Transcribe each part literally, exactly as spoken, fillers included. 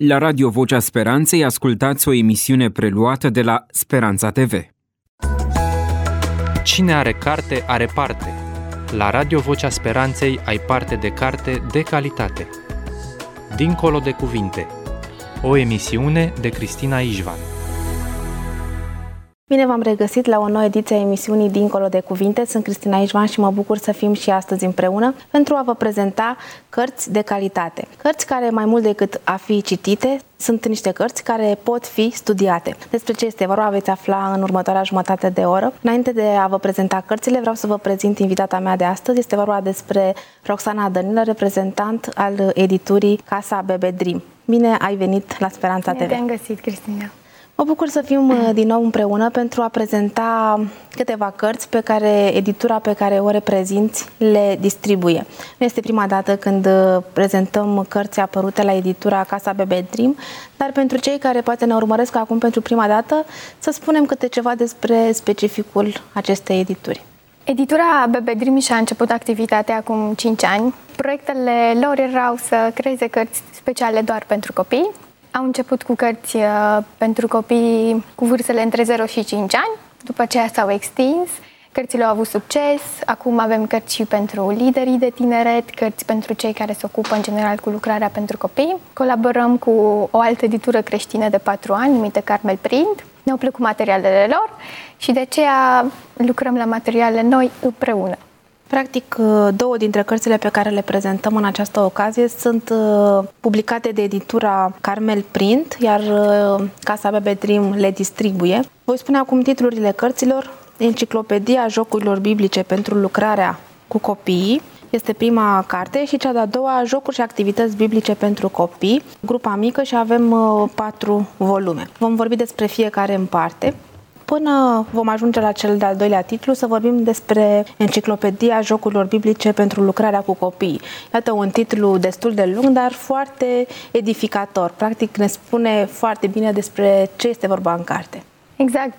La Radio Vocea Speranței ascultați o emisiune preluată de la Speranța T V. Cine are carte, are parte. La Radio Vocea Speranței ai parte de carte de calitate. Dincolo de cuvinte. O emisiune de Cristina Ișvan. Bine v-am regăsit la o nouă ediție a emisiunii Dincolo de Cuvinte. Sunt Cristina Ișvan și mă bucur să fim și astăzi împreună pentru a vă prezenta cărți de calitate. Cărți care, mai mult decât a fi citite, sunt niște cărți care pot fi studiate. Despre ce este vorba veți afla în următoarea jumătate de oră. Înainte de a vă prezenta cărțile, vreau să vă prezint invitata mea de astăzi. Este vorba despre Roxana Dănilă, reprezentant al editurii Casa Bebe Dream. Bine ai venit la Speranța T V. Bine te-am găsit, Cristina. Mă bucur să fim din nou împreună pentru a prezenta câteva cărți pe care editura pe care o reprezinți le distribuie. Nu este prima dată când prezentăm cărți apărute la editura Casa Bebe Dream, dar pentru cei care poate ne urmăresc acum pentru prima dată, să spunem câte ceva despre specificul acestei edituri. Editura Bebe Dream și-a început activitatea acum cinci ani. Proiectele lor erau să creeze cărți speciale doar pentru copii. Au început cu cărți uh, pentru copii cu vârstele între zero și cinci ani, după aceea s-au extins, cărțile au avut succes, acum avem cărți și pentru liderii de tineret, cărți pentru cei care se ocupă în general cu lucrarea pentru copii. Colaborăm cu o altă editură creștină de patru ani, numită Carmel Print. Ne-au plăcut materialele lor și de aceea lucrăm la materiale noi împreună. Practic, două dintre cărțile pe care le prezentăm în această ocazie sunt publicate de editura Carmel Print, iar Casa Bebe Dream le distribuie. Voi spune acum titlurile cărților: Enciclopedia jocurilor biblice pentru lucrarea cu copiii, este prima carte, și cea de-a doua, Jocuri și activități biblice pentru copii, grupa mică, și avem patru volume. Vom vorbi despre fiecare în parte. Până vom ajunge la cel de-al doilea titlu, să vorbim despre Enciclopedia jocurilor biblice pentru lucrarea cu copii. Iată un titlu destul de lung, dar foarte edificator. Practic ne spune foarte bine despre ce este vorba în carte. Exact.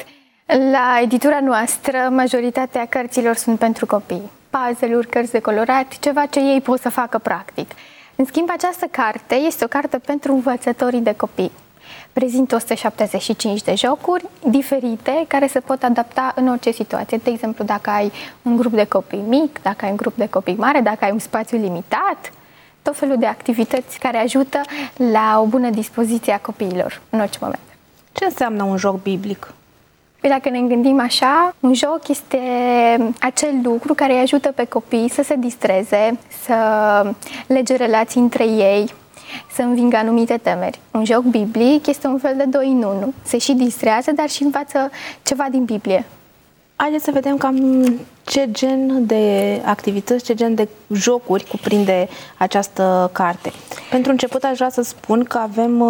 La editura noastră, majoritatea cărților sunt pentru copii. Puzzle-uri, cărți de colorat, ceva ce ei pot să facă practic. În schimb, această carte este o carte pentru învățătorii de copii. Prezintă o sută șaptezeci și cinci de jocuri diferite care se pot adapta în orice situație. De exemplu, dacă ai un grup de copii mic, dacă ai un grup de copii mare, dacă ai un spațiu limitat, tot felul de activități care ajută la o bună dispoziție a copiilor în orice moment. Ce înseamnă un joc biblic? Dacă ne gândim așa, un joc este acel lucru care îi ajută pe copii să se distreze, să lege relații între ei, să învingă anumite temeri. Un joc biblic este un fel de doi în unu. Se și distrează, dar și învață ceva din Biblie. Haideți să vedem cam ce gen de activități, ce gen de jocuri cuprinde această carte. Pentru început aș vrea să spun că avem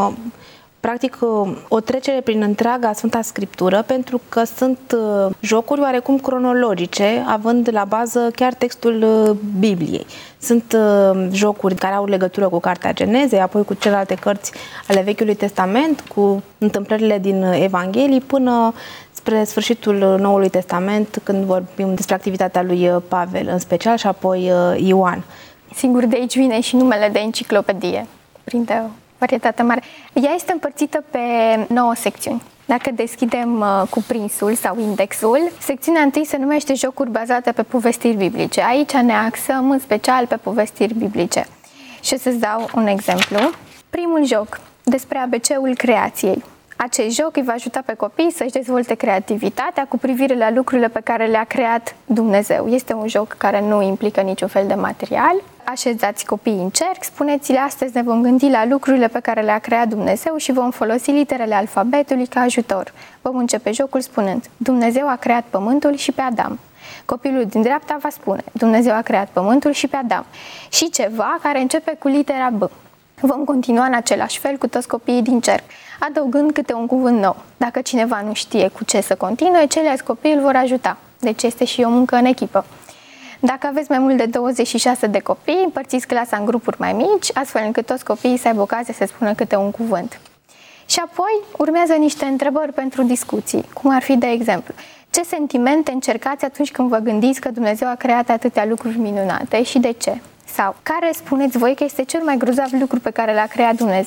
practic o trecere prin întreaga Sfânta Scriptură, pentru că sunt jocuri oarecum cronologice, având la bază chiar textul Bibliei. Sunt jocuri care au legătură cu Cartea Genezei, apoi cu celelalte cărți ale Vechiului Testament, cu întâmplările din Evanghelii, până spre sfârșitul Noului Testament, când vorbim despre activitatea lui Pavel în special și apoi Ioan. Sigur, de aici vine și numele de enciclopedie. Prinde o varietate mare. Ea este împărțită pe nouă secțiuni. Dacă deschidem uh, cuprinsul sau indexul, secțiunea întâi se numește Jocuri bazate pe povestiri biblice. Aici ne axăm în special pe povestiri biblice. Și o să-ți dau un exemplu. Primul joc, despre A B C-ul creației. Acest joc îi va ajuta pe copii să-și dezvolte creativitatea cu privire la lucrurile pe care le-a creat Dumnezeu. Este un joc care nu implică niciun fel de material. Așezați copiii în cerc, spuneți-le: astăzi ne vom gândi la lucrurile pe care le-a creat Dumnezeu și vom folosi literele alfabetului ca ajutor. Vom începe jocul spunând: Dumnezeu a creat pământul și pe Adam. Copilul din dreapta va spune: Dumnezeu a creat pământul și pe Adam. Și ceva care începe cu litera B. Vom continua în același fel cu toți copiii din cerc, adăugând câte un cuvânt nou. Dacă cineva nu știe cu ce să continue, ceilalți copii îl vor ajuta. Deci este și o muncă în echipă. Dacă aveți mai mult de douăzeci și șase de copii, împărțiți clasa în grupuri mai mici, astfel încât toți copiii să aibă ocazie să spună câte un cuvânt. Și apoi urmează niște întrebări pentru discuții, cum ar fi, de exemplu: ce sentimente încercați atunci când vă gândiți că Dumnezeu a creat atâtea lucruri minunate și de ce? Sau care spuneți voi că este cel mai grozav lucru pe care l-a creat Dumnezeu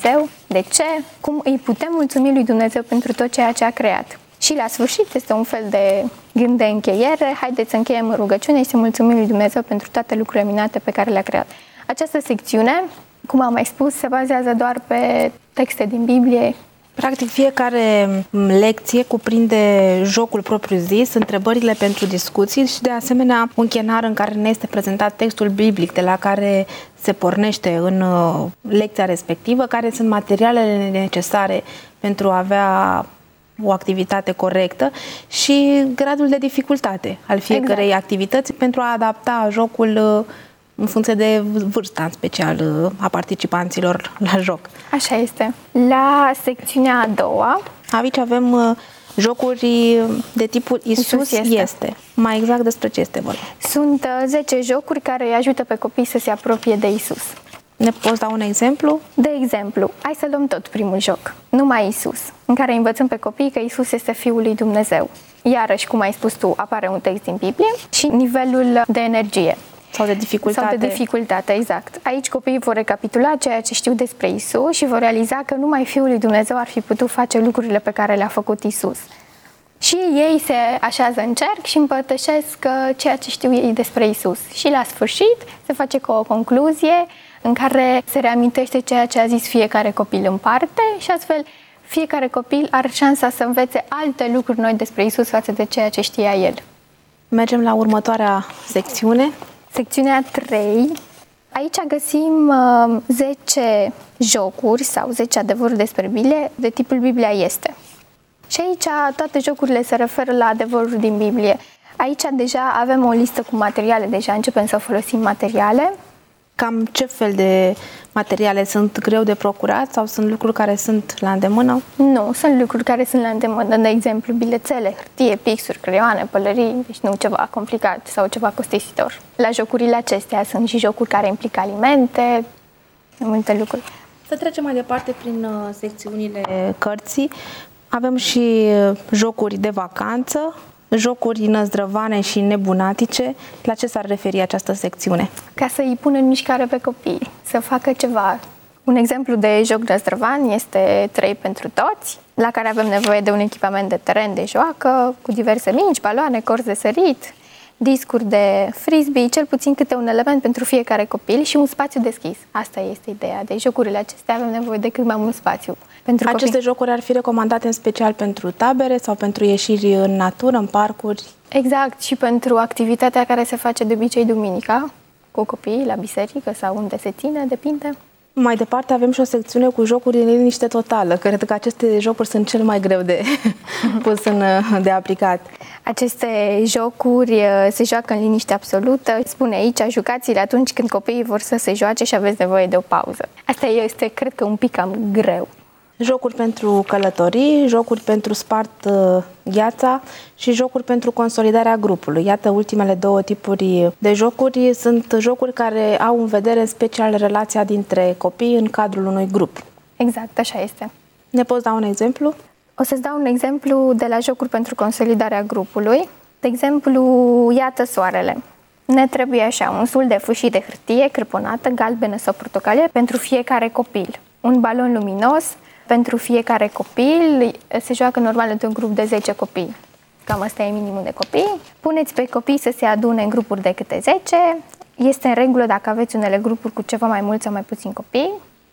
De ce? Cum îi putem mulțumi lui Dumnezeu pentru tot ceea ce a creat? Și la sfârșit este un fel de gând de încheiere. Haideți să încheiem în rugăciune și să mulțumim lui Dumnezeu pentru toate lucrurile minunate pe care le-a creat. Această secțiune, cum am mai spus, se bazează doar pe texte din Biblie. Practic, fiecare lecție cuprinde jocul propriu-zis, întrebările pentru discuții și, de asemenea, un chenar în care ne este prezentat textul biblic de la care se pornește în lecția respectivă, care sunt materialele necesare pentru a avea o activitate corectă și gradul de dificultate al fiecărei exact. activități pentru a adapta jocul în funcție de vârsta, în special, a participanților la joc. Așa este. La secțiunea a doua... Aici avem jocuri de tipul Iisus, Iisus este. este. Mai exact despre ce este vorba? Sunt zece jocuri care îi ajută pe copii să se apropie de Iisus. Ne poți da un exemplu? De exemplu, hai să luăm tot primul joc, Numai Iisus, în care învățăm pe copii că Iisus este Fiul lui Dumnezeu. Iarăși, cum ai spus tu, apare un text din Biblie și nivelul de energie. Sau de dificultate. Sau de dificultate, exact. Aici copiii vor recapitula ceea ce știu despre Iisus și vor realiza că numai Fiul lui Dumnezeu ar fi putut face lucrurile pe care le-a făcut Iisus. Și ei se așează în cerc și împărtășesc ceea ce știu ei despre Iisus. Și la sfârșit se face cu o concluzie în care se reamintește ceea ce a zis fiecare copil în parte și astfel fiecare copil are șansa să învețe alte lucruri noi despre Iisus față de ceea ce știa el. Mergem la următoarea secțiune. Secțiunea trei. Aici găsim uh, zece jocuri sau zece adevăruri despre Biblie de tipul Biblia este. Și aici toate jocurile se referă la adevăruri din Biblie. Aici deja avem o listă cu materiale, deja începem să folosim materiale. Cam ce fel de materiale sunt greu de procurat sau sunt lucruri care sunt la îndemână? Nu, sunt lucruri care sunt la îndemână, de exemplu bilețele, hârtie, pixuri, creioane, pălării, deci nu ceva complicat sau ceva costisitor. La jocurile acestea sunt și jocuri care implică alimente, multe lucruri. Să trecem mai departe prin uh, secțiunile cărții. Avem și jocuri de vacanță, jocuri năzdrăvane și nebunatice. La ce s-ar referi această secțiune? Ca să îi pună în mișcare pe copii, să facă ceva. Un exemplu de joc năzdrăvan este trei pentru toți, la care avem nevoie de un echipament de teren de joacă, cu diverse mingi, baloane, corzi de sărit, discuri de frisbee, cel puțin câte un element pentru fiecare copil și un spațiu deschis. Asta este ideea. De jocurile acestea avem nevoie de cât mai mult spațiu. Pentru Aceste copii. jocuri ar fi recomandate în special pentru tabere sau pentru ieșiri în natură, în parcuri? Exact, și pentru activitatea care se face de obicei duminica, cu copiii la biserică sau unde se ține, depinde. Mai departe avem și o secțiune cu jocuri în liniște totală. Cred că aceste jocuri sunt cel mai greu de pus în, de aplicat. Aceste jocuri se joacă în liniște absolută. Spune aici, jucați-le atunci când copiii vor să se joace și aveți nevoie de o pauză. Asta este, cred că, un pic cam greu. Jocuri pentru călătorii, jocuri pentru spart uh, gheața și jocuri pentru consolidarea grupului. Iată, ultimele două tipuri de jocuri sunt jocuri care au în vedere în special relația dintre copii în cadrul unui grup. Exact, așa este. Ne poți da un exemplu? O să-ți dau un exemplu de la jocuri pentru consolidarea grupului. De exemplu, iată soarele. Ne trebuie așa, un sul de fâșii de hârtie crăponată, galbenă sau portocalie pentru fiecare copil. Un balon luminos pentru fiecare copil, se joacă normal într-un grup de zece copii. Cam asta e minimul de copii. Puneți pe copii să se adune în grupuri de câte zece. Este în regulă dacă aveți unele grupuri cu ceva mai mulți sau mai puțini copii.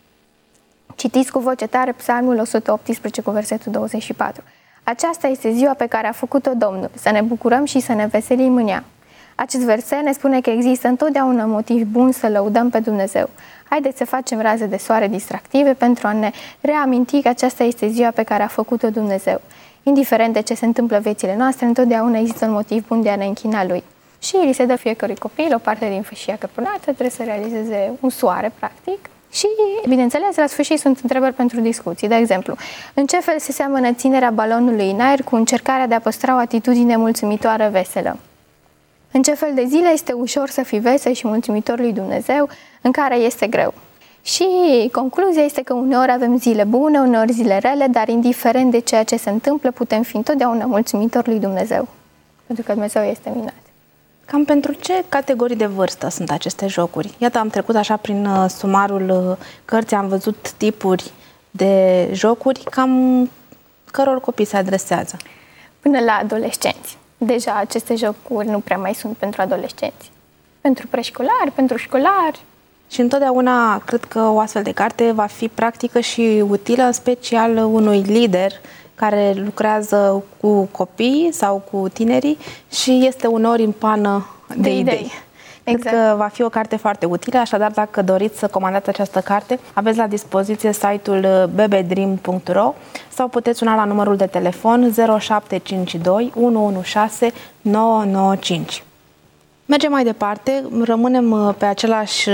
Citiți cu voce tare Psalmul o sută optsprezece cu versetul douăzeci și patru. Aceasta este ziua pe care a făcut-o Domnul, să ne bucurăm și să ne veselim în ea. Acest verset ne spune că există întotdeauna motiv bun să lăudăm pe Dumnezeu. Haideți să facem raze de soare distractive pentru a ne reaminti că aceasta este ziua pe care a făcut-o Dumnezeu. Indiferent de ce se întâmplă viețile noastre, întotdeauna există un motiv bun de a ne închina Lui. Și li se dă fiecărui copil o parte din fâșia crăpănată, trebuie să realizeze un soare, practic. Și, bineînțeles, la sfârșit sunt întrebări pentru discuții. De exemplu, în ce fel se seamănă ținerea balonului în aer cu încercarea de a păstra o atitudine mulțumitoare, veselă? În ce fel de zile este ușor să fii vesel și mulțumitor lui Dumnezeu, în care este greu? Și concluzia este că uneori avem zile bune, uneori zile rele, dar indiferent de ceea ce se întâmplă, putem fi întotdeauna mulțumitor lui Dumnezeu. Pentru că Dumnezeu este minunat. Cam pentru ce categorii de vârstă sunt aceste jocuri? Iată, am trecut așa prin uh, sumarul uh, cărții, am văzut tipuri de jocuri, cam căror copii se adresează? Până la adolescenți. Deja aceste jocuri nu prea mai sunt pentru adolescenți. Pentru preșcolari, pentru școlari. Și întotdeauna cred că o astfel de carte va fi practică și utilă, în special unui lider care lucrează cu copii sau cu tinerii și este uneori în pană de, de idei. idei. Cred exact. că va fi o carte foarte utilă, așadar dacă doriți să comandați această carte, aveți la dispoziție site-ul b b dream punct r o sau puteți suna la numărul de telefon zero șapte cinci doi unu unu șase nouă nouă cinci. Mergem mai departe, rămânem pe același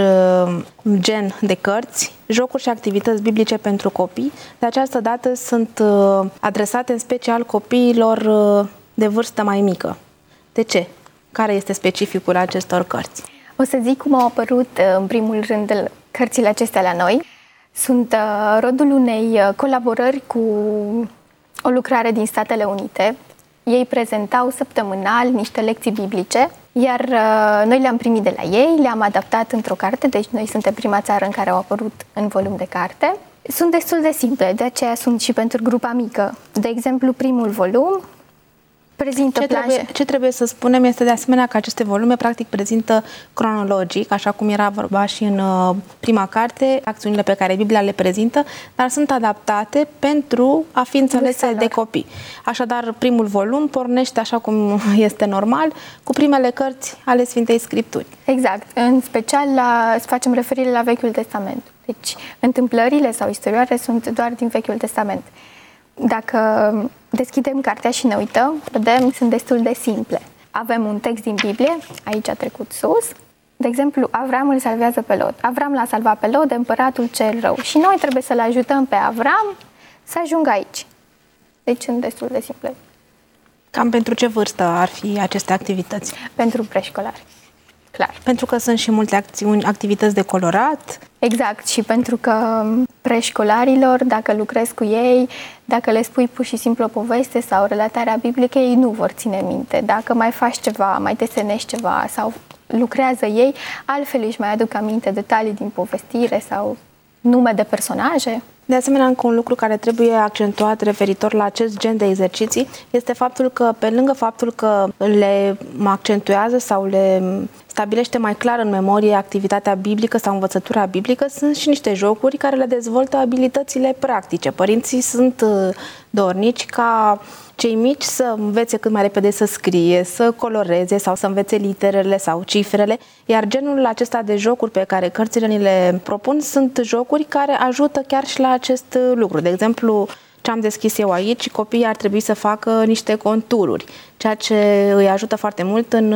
gen de cărți, jocuri și activități biblice pentru copii. De această dată sunt adresate în special copiilor de vârstă mai mică. De ce? Care este specificul acestor cărți? O să zic cum au apărut în primul rând cărțile acestea la noi. Sunt rodul unei colaborări cu o lucrare din Statele Unite. Ei prezentau săptămânal niște lecții biblice, iar noi le-am primit de la ei, le-am adaptat într-o carte, deci noi suntem prima țară în care au apărut în volum de carte. Sunt destul de simple, de aceea sunt și pentru grupa mică. De exemplu, primul volum prezintă ce planșe. Trebuie, ce trebuie să spunem este de asemenea că aceste volume practic prezintă cronologic, așa cum era vorba și în uh, prima carte, acțiunile pe care Biblia le prezintă, dar sunt adaptate pentru a fi înțelese de copii. Așadar, primul volum pornește așa cum este normal, cu primele cărți ale Sfintei Scripturi. Exact. În special la, facem referire la Vechiul Testament. Deci, întâmplările sau istorioare sunt doar din Vechiul Testament. Dacă deschidem cartea și ne uităm, vedem, sunt destul de simple. Avem un text din Biblie, aici a trecut sus. De exemplu, Avram îl salvează pe Lot. Avram l-a salvat pe Lot de împăratul cel rău. Și noi trebuie să-l ajutăm pe Avram să ajungă aici. Deci sunt destul de simple. Cam pentru ce vârstă ar fi aceste activități? Pentru preșcolari. Clar. Pentru că sunt și multe acțiuni, activități de colorat. Exact, și pentru că preșcolarilor, dacă lucrezi cu ei, dacă le spui pur și simplu o poveste sau relatarea biblică, ei nu vor ține minte. Dacă mai faci ceva, mai desenești ceva sau lucrează ei, altfel își mai aduc aminte detalii din povestire sau nume de personaje. De asemenea, încă un lucru care trebuie accentuat referitor la acest gen de exerciții este faptul că, pe lângă faptul că le accentuează sau le stabilește mai clar în memorie activitatea biblică sau învățătura biblică, sunt și niște jocuri care le dezvoltă abilitățile practice. Părinții sunt dornici ca cei mici să învețe cât mai repede să scrie, să coloreze sau să învețe literele sau cifrele, iar genul acesta de jocuri pe care cărțile ni le propun sunt jocuri care ajută chiar și la acest lucru. De exemplu, ce am deschis eu aici, copiii ar trebui să facă niște contururi, ceea ce îi ajută foarte mult în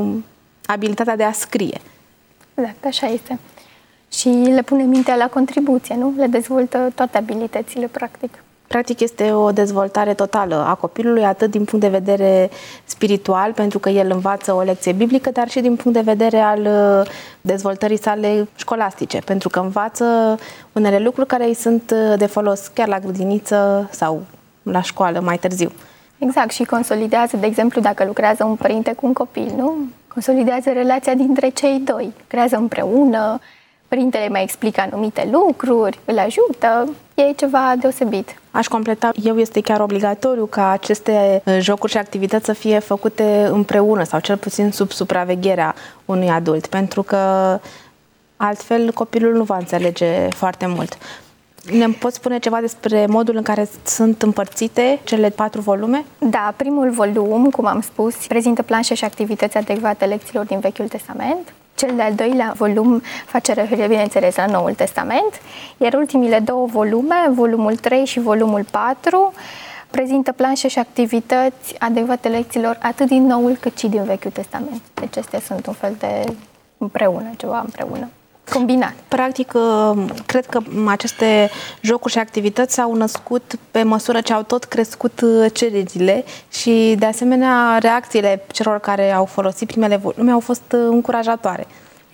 abilitatea de a scrie. Exact, așa este. Și le pune mintea la contribuție, nu? Le dezvoltă toate abilitățile, practic. Practic este o dezvoltare totală a copilului, atât din punct de vedere spiritual, pentru că el învață o lecție biblică, dar și din punct de vedere al dezvoltării sale școlastice, pentru că învață unele lucruri care îi sunt de folos chiar la grădiniță sau la școală mai târziu. Exact, și consolidează, de exemplu, dacă lucrează un părinte cu un copil, nu? Consolidează relația dintre cei doi, lucrează împreună, părintele mai explică anumite lucruri, îl ajută, e ceva deosebit. Aș completa, eu este chiar obligatoriu ca aceste jocuri și activități să fie făcute împreună sau cel puțin sub supravegherea unui adult, pentru că altfel copilul nu va înțelege foarte mult. Ne poți spune ceva despre modul în care sunt împărțite cele patru volume? Da, primul volum, cum am spus, prezintă planșe și activități adecvate lecțiilor din Vechiul Testament. Cel de-al doilea volum face referire, bineînțeles, la Noul Testament, iar ultimile două volume, volumul trei și volumul patru, prezintă planșe și activități adecvate lecțiilor atât din Noul cât și din Vechiul Testament. Deci acestea sunt un fel de împreună, ceva împreună. Combinat. Practic, cred că aceste jocuri și activități s-au născut pe măsură ce au tot crescut cererile și, de asemenea, reacțiile celor care au folosit primele volume au fost încurajatoare.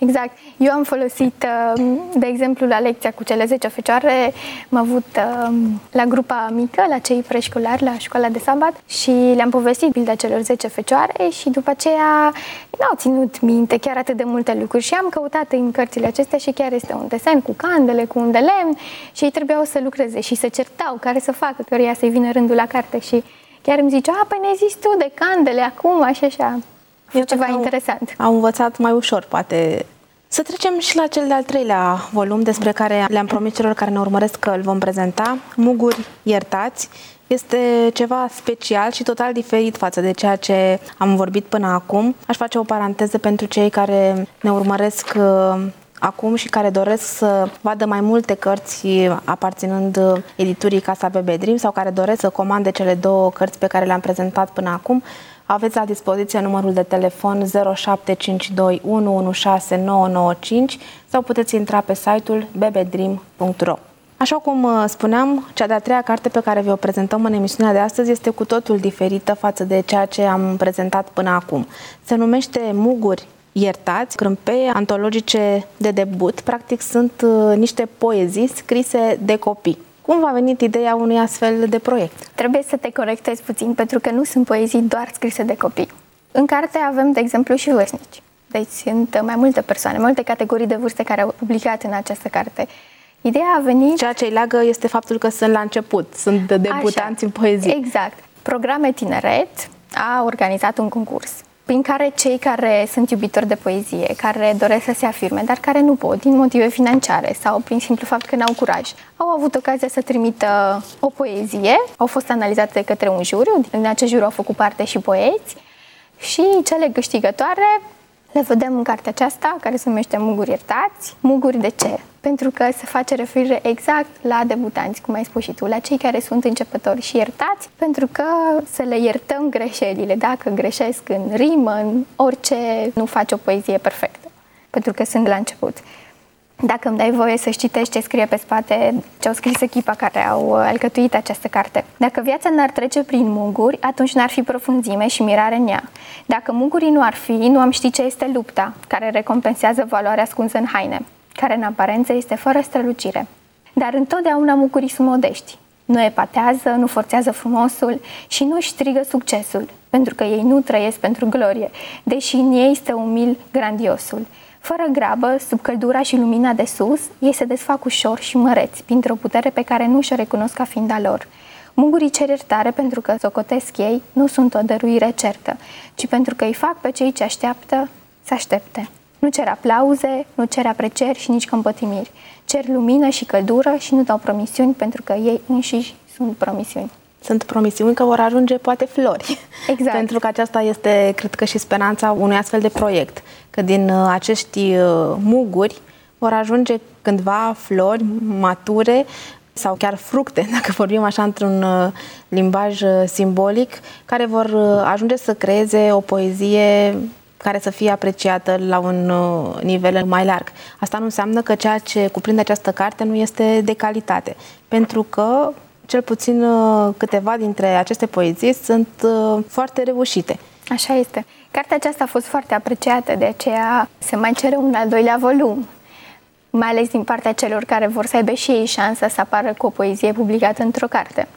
Exact. Eu am folosit, de exemplu, la lecția cu cele zece fecioare, am avut la grupa mică, la cei preșcolari, la școala de sabat și le-am povestit pilda celor zece fecioare și după aceea n-au ținut minte chiar atât de multe lucruri și am căutat în cărțile acestea și chiar este un desen cu candele, cu un de lemn și ei trebuiau să lucreze și se certau care să facă, căruia să-i vină rândul la carte și chiar îmi zicea, a, păi ne zici tu de candele acum, așa, așa. E ceva interesant. Au învățat mai ușor, poate. Să trecem și la cel de-al treilea volum despre care le-am promis celor care ne urmăresc că îl vom prezenta. Muguri iertați. Este ceva special și total diferit față de ceea ce am vorbit până acum. Aș face o paranteză pentru cei care ne urmăresc uh, acum și care doresc să vadă mai multe cărți aparținând editurii Casa Bebe Dream sau care doresc să comande cele două cărți pe care le-am prezentat până acum. Aveți la dispoziție numărul de telefon zero șapte cinci doi unu unu șase nouă nouă cinci sau puteți intra pe site-ul bebedream punct ro. Așa cum spuneam, cea de-a treia carte pe care vi-o prezentăm în emisiunea de astăzi este cu totul diferită față de ceea ce am prezentat până acum. Se numește Muguri iertați, crâmpeie antologice de debut. Practic sunt niște poezii scrise de copii. Cum v-a venit ideea unui astfel de proiect? Trebuie să te corectez puțin, pentru că nu sunt poezii doar scrise de copii. În carte avem, de exemplu, și vârstnici. Deci sunt mai multe persoane, multe categorii de vârste care au publicat în această carte. Ideea a venit... Ceea ce îi leagă este faptul că sunt la început, sunt debutanți Așa, în poezie. Exact. Programe Tineret a organizat un concurs prin care cei care sunt iubitori de poezie, care doresc să se afirme, dar care nu pot din motive financiare sau prin simplu fapt că n-au curaj, au avut ocazia să trimită o poezie, au fost analizate de către un juriu, din acest juriu au făcut parte și poeți și cele câștigătoare le vedem în cartea aceasta, care se numește Muguri iertați. Muguri de ce? Pentru că se face referire exact la debutanți, cum ai spus și tu, la cei care sunt începători și iertați, pentru că să le iertăm greșelile, dacă greșesc în rimă, în orice, nu faci o poezie perfectă, pentru că sunt la început. Dacă îmi dai voie să citești ce scrie pe spate, ce au scris echipa care au alcătuit această carte. Dacă viața n-ar trece prin muguri, atunci n-ar fi profunzime și mirare în ea. Dacă mugurii nu ar fi, nu am ști ce este lupta, care recompensează valoarea ascunsă în haine, care în aparență este fără strălucire. Dar întotdeauna mugurii sunt modești. Nu epatează, nu forțează frumosul și nu își strigă succesul, pentru că ei nu trăiesc pentru glorie, deși în ei stă umil grandiosul. Fără grabă, sub căldura și lumina de sus, ei se desfac ușor și măreți, printr-o putere pe care nu și-o recunosc ca fiind a lor. Mugurii cer iertare pentru că, socotesc ei, nu sunt o dăruire certă, ci pentru că îi fac pe cei ce așteaptă să aștepte. Nu cer aplauze, nu cer aprecieri și nici compătimiri. Cer lumină și căldură și nu dau promisiuni pentru că ei înșiși sunt promisiuni. Sunt promisiuni că vor ajunge poate flori. Exact. Pentru că aceasta este, cred că, și speranța unui astfel de proiect. Că din uh, acești uh, muguri vor ajunge cândva flori mature sau chiar fructe, dacă vorbim așa într-un uh, limbaj uh, simbolic, care vor uh, ajunge să creeze o poezie care să fie apreciată la un uh, nivel mai larg. Asta nu înseamnă că ceea ce cuprinde această carte nu este de calitate. Pentru că cel puțin câteva dintre aceste poezii sunt foarte reușite. Așa este. Cartea aceasta a fost foarte apreciată, de aceea se mai cere un al doilea volum, mai ales din partea celor care vor să aibă și ei șansa să apară cu o poezie publicată într-o carte.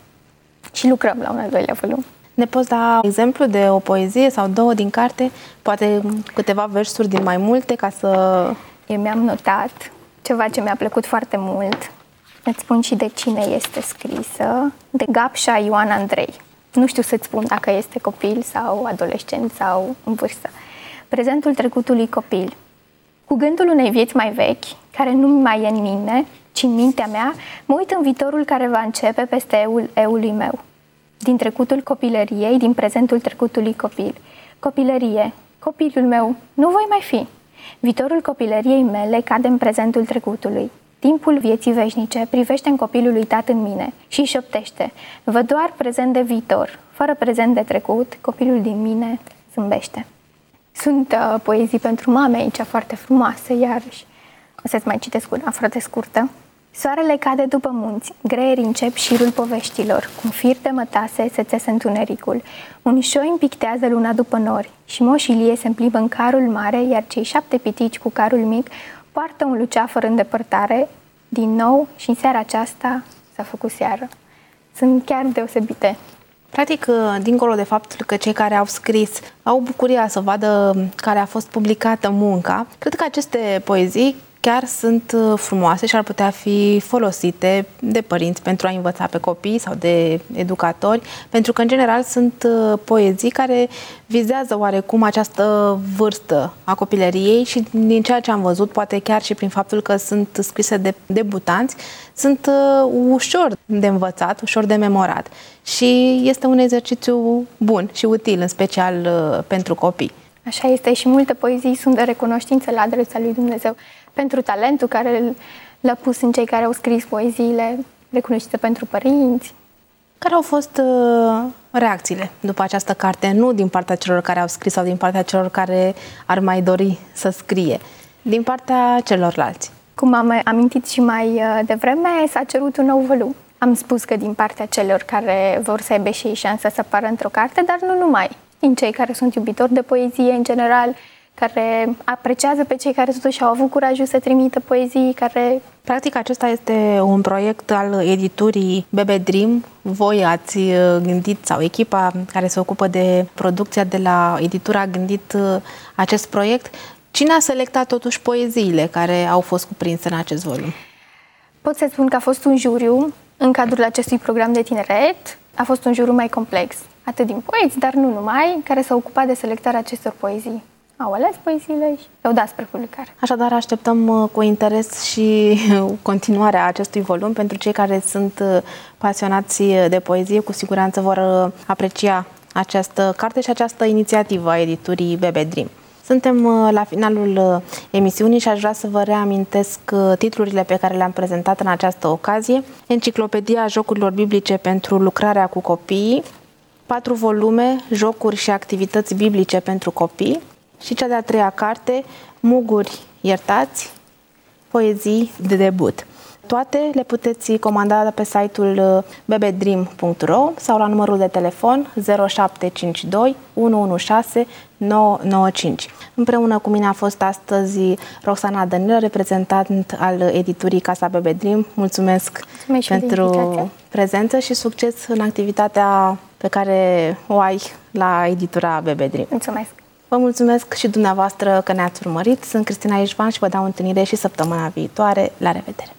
Și lucrăm la un al doilea volum. Ne poți da exemplu de o poezie sau două din carte? Poate câteva versuri din mai multe ca să... Eu mi-am notat ceva ce mi-a plăcut foarte mult. Îți spun și de cine este scrisă, de Gapșa Ioan Andrei. Nu știu să-ți spun dacă este copil sau adolescent sau în vârstă. Prezentul trecutului copil. Cu gândul unei vieți mai vechi, care nu mai e în mine, ci în mintea mea, mă uit în viitorul care va începe peste eul eului meu. Din trecutul copilăriei, din prezentul trecutului copil. Copilărie, copilul meu, nu voi mai fi. Viitorul copilăriei mele cade în prezentul trecutului. Timpul vieții veșnice privește în copilul uitat în mine și șoptește: văd doar prezent de viitor, fără prezent de trecut, copilul din mine zâmbește. Sunt uh, poezii pentru mame aici foarte frumoase, iarăși. O să-ți mai citesc una foarte scurtă. Soarele cade după munți, greierii încep șirul poveștilor, cum fir de mătase se țese întunericul. Un șoim pictează luna după nori și Moș Ilie se împlimbă în carul mare, iar cei șapte pitici cu carul mic poartă un luceafăr în depărtare. Din nou, și în seara aceasta s-a făcut seară. Sunt chiar deosebite. Practic, dincolo de faptul că cei care au scris au bucuria să vadă care a fost publicată munca, cred că aceste poezii chiar sunt frumoase și ar putea fi folosite de părinți pentru a învăța pe copii sau de educatori, pentru că, în general, sunt poezii care vizează oarecum această vârstă a copilăriei și, din ceea ce am văzut, poate chiar și prin faptul că sunt scrise de debutanți, sunt ușor de învățat, ușor de memorat și este un exercițiu bun și util, în special pentru copii. Așa este, și multe poezii sunt de recunoștință la adresa lui Dumnezeu pentru talentul care l-a pus în cei care au scris poeziile, recunoștință pentru părinți. Care au fost uh, reacțiile după această carte, nu din partea celor care au scris sau din partea celor care ar mai dori să scrie, din partea celorlalți? Cum am amintit și mai devreme, s-a cerut un nou volum. Am spus că din partea celor care vor să aibă și ei șansa să apară într-o carte, dar nu numai. Din cei care sunt iubitori de poezie în general, care apreciază pe cei care totuși au avut curajul să trimită poezii, care... Practic, acesta este un proiect al editurii Bebe Dream. Voi ați gândit, sau echipa care se ocupă de producția de la editura a gândit acest proiect. Cine a selectat totuși poeziile care au fost cuprinse în acest volum? Pot să spun că a fost un juriu în cadrul acestui program de tineret. A fost un juriu mai complex, atât din poeți, dar nu numai, care s-a ocupat de selectarea acestor poezii. Au ales poeziile și le-au dat spre publicare. Așadar, așteptăm cu interes și continuarea acestui volum. Pentru cei care sunt pasionați de poezie, cu siguranță vor aprecia această carte și această inițiativă a editurii Bebe Dream. Suntem la finalul emisiunii și aș vrea să vă reamintesc titlurile pe care le-am prezentat în această ocazie. Enciclopedia jocurilor biblice pentru lucrarea cu copiii, patru volume, jocuri și activități biblice pentru copii, și cea de-a treia carte, Muguri iertați, poezii de debut. Toate le puteți comanda pe site-ul bebedream punct ro sau la numărul de telefon zero șapte cinci doi unu unu șase nouă nouă cinci. Împreună cu mine a fost astăzi Roxana Dănilă, reprezentant al editurii Casa Bebe Dream. Mulțumesc, Mulțumesc pentru prezență și succes în activitatea pe care o ai la editura Bebe Dream. Mulțumesc! Vă mulțumesc și dumneavoastră că ne-ați urmărit. Sunt Cristina Ișvan și vă dau întâlnire și săptămâna viitoare. La revedere!